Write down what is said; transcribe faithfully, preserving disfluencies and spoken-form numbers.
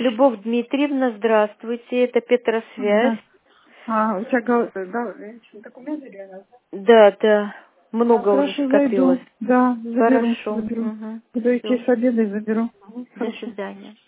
Любовь Дмитриевна, здравствуйте, это Петросвязь. Да. А, у тебя гол- да, документы или она? Да, да, А, много уже хорошо, зайду. скопилось. Да, заберу, Хорошо. заберу. Угу. Буду идти Все. с обеда и заберу. Мгм, До хорошо. свидания.